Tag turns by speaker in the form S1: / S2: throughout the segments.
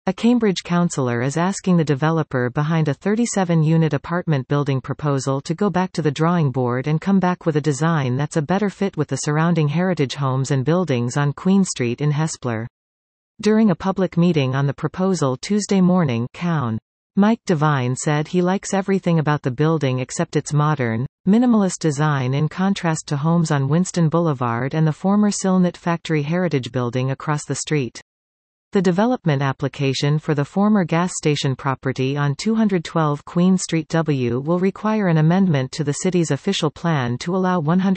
S1: A Cambridge councillor is asking the developer behind a 37-unit apartment building proposal to go back to the drawing board and come back with a design that's a better fit with the surrounding heritage homes and buildings on Queen Street in Hespeler. During a public meeting on the proposal Tuesday morning, Cown. Mike Devine said he likes everything about the building except its modern, minimalist design in contrast to homes on Winston Boulevard and the former Silnet factory heritage building across the street. The development application for the former gas station property on 212 Queen Street W will require an amendment to the city's official plan to allow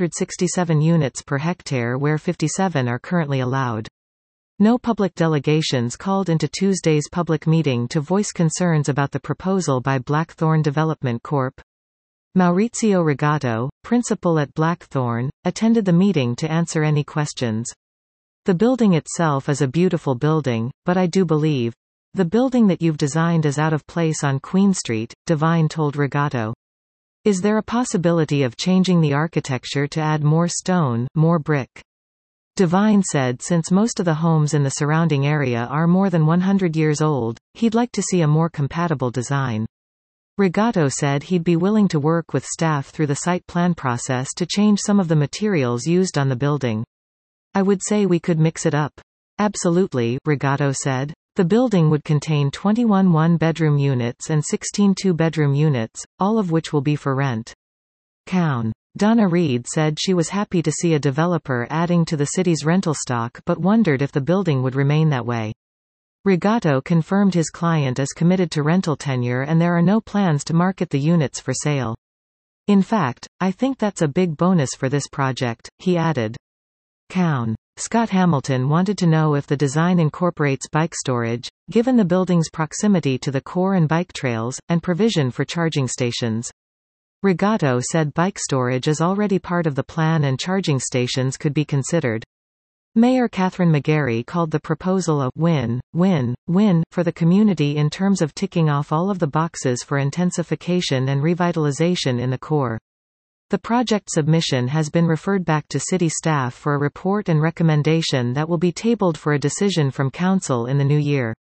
S1: 167 units per hectare where 57 are currently allowed. No public delegations called into Tuesday's public meeting to voice concerns about the proposal by Blackthorn Development Corp. Maurizio Rigato, principal at Blackthorn, attended the meeting to answer any questions. The building itself is a beautiful building, but I do believe the building that you've designed is out of place on Queen Street, Devine told Rigato. Is there a possibility of changing the architecture to add more stone, more brick? Devine said since most of the homes in the surrounding area are more than 100 years old, he'd like to see a more compatible design. Rigato said he'd be willing to work with staff through the site plan process to change some of the materials used on the building. I would say we could mix it up. Absolutely, Rigato said. The building would contain 21 one-bedroom units and 16 two-bedroom units, all of which will be for rent. Cown. Donna Reed said she was happy to see a developer adding to the city's rental stock but wondered if the building would remain that way. Rigato confirmed his client is committed to rental tenure and there are no plans to market the units for sale. In fact, I think that's a big bonus for this project, he added. Cown. Scott Hamilton wanted to know if the design incorporates bike storage, given the building's proximity to the core and bike trails, and provision for charging stations. Rigato said bike storage is already part of the plan and charging stations could be considered. Mayor Catherine McGarry called the proposal a win-win-win for the community in terms of ticking off all of the boxes for intensification and revitalization in the core. The project submission has been referred back to city staff for a report and recommendation that will be tabled for a decision from council in the new year.